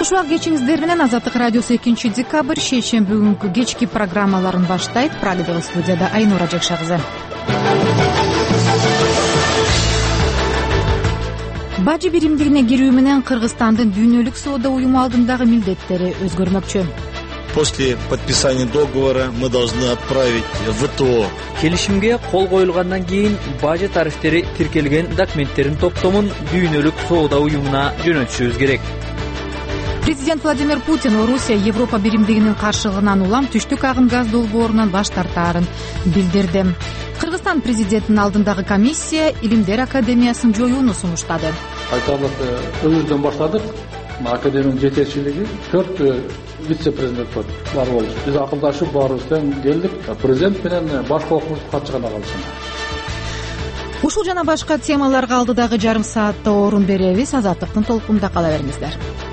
Кош убак кечиңиздер менен Азаттык радиосу 2-декабрь шейшемби күнкү кечки программаларын баштайт. Прагадагы студияда Айнура Жакшагызы. Бажы биримдигине кирүү менен Кыргызстандын дүйнөлүк соода уюму алдындагы милдеттери өзгөрмөкчү. После подписания договора мы должны отправить в ВТО. Келишимге кол коюлгандан кийин бажы тарифтери тиркелген документтердин топтомун дүйнөлүк соода уюмуна жөнөтүшүбүз керек. Президент Владимир Путин Орусия Европа биримдигинин каршылыгынан улам түштүк агым газ долбоорунан баш тартаарын билдирди. Кыргызстан президентинин алдындагы комиссия Илимдер академиясын жоюуну сунуштады. Айтарлык өзүбүздөн баштадык. Академиянын жетекчилиги 4 вице-президент бар болду. Биз акылдашып баарыбыздан келдик. Президент менен баш окумуш катчы гана калсын. Ушул жана башка темаларга алдыдагы жарым саатта орун беребиз. Азаттыктын толкунунда кала бериңиздер.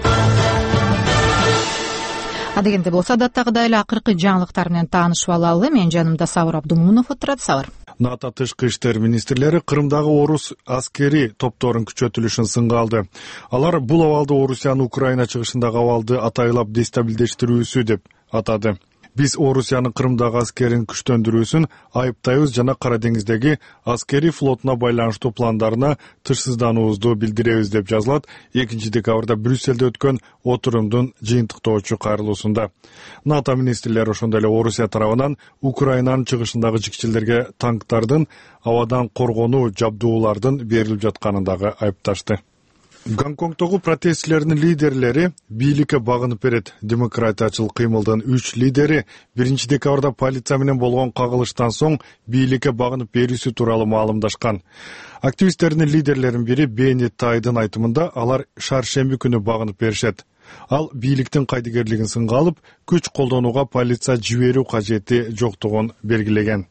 Адегенде болсо адаттагыдай эле акыркы жаңылыктар менен таанышып алалы. Менин жанымда Сабыр Абдумунов отурат. Сабыр. НАТО тышкы иштер министрлери Кырымдагы орус аскери топторун күчөтүлүшүн сынга алды. Алар бул абалды Орусиянын Украина чыгышындагы абалды атайлап дестабилдештирүүсү деп атады. Биз Орусиянын Кырымдагы аскерин күчтөндүрүүсүн айыптайбыз жана Кара деңиздеги аскери флотуна байланыштуу пландарына тышсыздануубузду билдиребиз деп жазылат 2-декабрда Брюсселде өткөн отурумдун жыйынтыктоочу кайрылуусунда. НАТО министрлери ошондой эле Орусия тарабынан Украинанын чыгышындагы жикчилерге танктардын абадан коргонуу жабдуулардын берилип жатканын дагы айыпташты. Гонконгдогу протестчилердин лидерлери бийликке багынып берет. Демократиячыл кыймылдын 3 лидери 1-декабрда полиция менен болгон кагылыштан соң бийликке багынып берүүсү тууралуу маалымдашкан. Активисттердин лидерлеринин бири Бени Тайдын айтымында алар шаршемби күнү багынып беришет. Ал бийликтин кайдыгерлигин сынга алып, күч колдонууга полиция жиберүү кажети жоктугун белгилеген.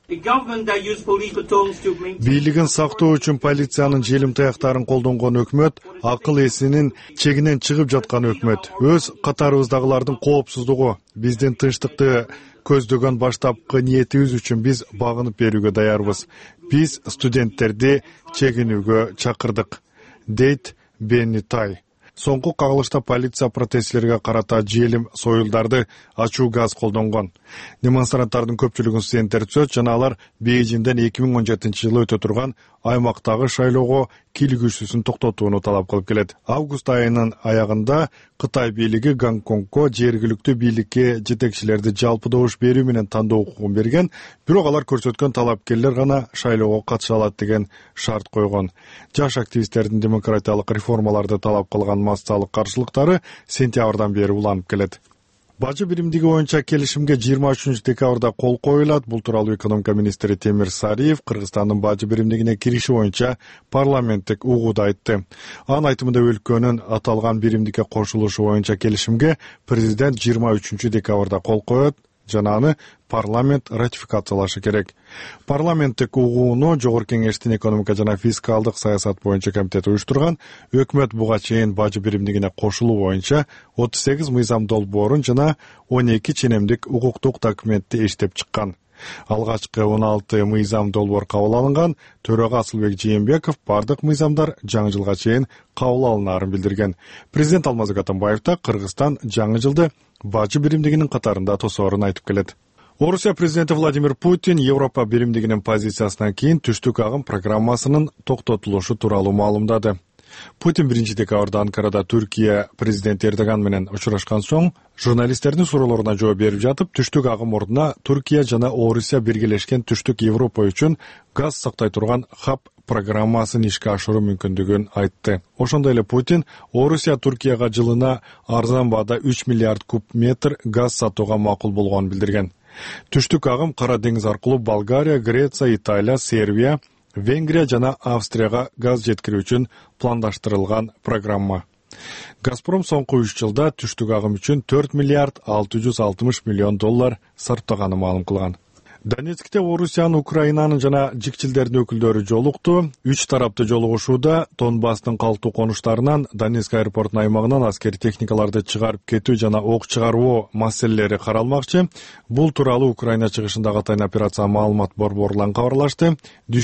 Бийлигин сактоо үчүн полициянын желимтаяктарын колдонгон өкмөт, акыл эсинин чегинен чыгып жаткан өкмөт. Өз катарыбыздагылардын коопсуздугу, биздин тынчтыкты көздөгөн баштапкы ниетибиз үчүн биз багынып берүүгө даярбыз. Биз студенттерди чегинүүгө чакырдык, дейт Бени Тай. Соңку кагылышта полиция протестчилерге карата желим союлдарды ачуу газ колдонгон. Демонстранттардын көпчүлүгүн студенттер түзөт жана алар Бейжиңден 2017-жылы өтө турган аймактагы шайлоого кийлигүүсүн токтотууну талап кылып келет. Август айынын аягында Кытай бийлиги Гонконгго жергиликтүү бийликке жетекчилерди жалпы добуш берүү менен тандоо укугун берген, бирок алар көрсөткөн талапкерлер гана шайлоого катыша алат деген шарт койгон. Жаш активисттердин демократиялык реформаларды талап кылган массалык каршылыктары сентябрдан бери уланып келет. Бажы биримдиги боюнча келишимге 23-декабрда кол коюлат. Бул тууралуу экономика министри Темир Сариев Кыргызстандын бажы биримдигине кириши боюнча парламенттик угууда айтты. Анын айтымында өлкөнүн аталган биримдикке кошулушу боюнча келишимге президент 23-декабрда кол коет жана аны парламент ратификациялашы керек. Парламенттик угууну Жогорку Кеңештин экономика жана фискалдык саясат боюнча комитети уюштурган. Өкмөт буга чейин бажы биримдигине кошулуу боюнча 38 мыйзам долбоорун жана 12 ченемдик укуктук документти иштеп чыккан. Алгачкы 16 мыйзам долбоор кабыл алынган. Төрага Асылбек Жээнбеков бардык мыйзамдар жаңы жылга чейин кабыл алынаарын билдирген. Президент Алмазбек Атамбаев да Кыргызстан жаңы жылды бажы биримдигинин катарында тосоорун айтып келет. Орусия президенти Владимир Путин Европа биримдигинин позициясынан кийин түштүк агым программасынын токтотулушу тууралуу маалымдады. Путин 1-декабрда Анкарада Түркия президенти Эрдоган менен учурашкан соң журналисттердин суроолоруна жооп берип жатып, түштүк агым ордуна Түркия жана Орусия биргелешкен түштүк Европа үчүн газ сактай турган хаб программасын ишке ашыруу мүмкүндүгүн айтты. Ошондой эле Путин Орусия Түркияга жылына арзан баада 3 миллиард куб метр газ сатууга макул болгонун билдирген. Түштүк агым Кара деңиз аркылуу Болгария, Греция, Италия, Сербия, Венгрия жана Австрияга газ жеткирүү үчүн пландаштырылган программа. Газпром соңку 3 жылда түштүк агым үчүн 4 миллиард 660 миллион доллар сарптаганы маалым кылган. Донецкте Орусиянын, Украинанын жана жикчилдердин өкүлдөрү жолукту. 3 тарапты жолугушууда Донбасстын калктуу конуштарынан Донецк аэропортунун аймагынан аскери техникаларды чыгарып кетүү жана ок чыгаруу маселелери каралмакчы. Бул тууралуу Украина чыгышындагы атайын операция маалымат борборунан кабарлашты.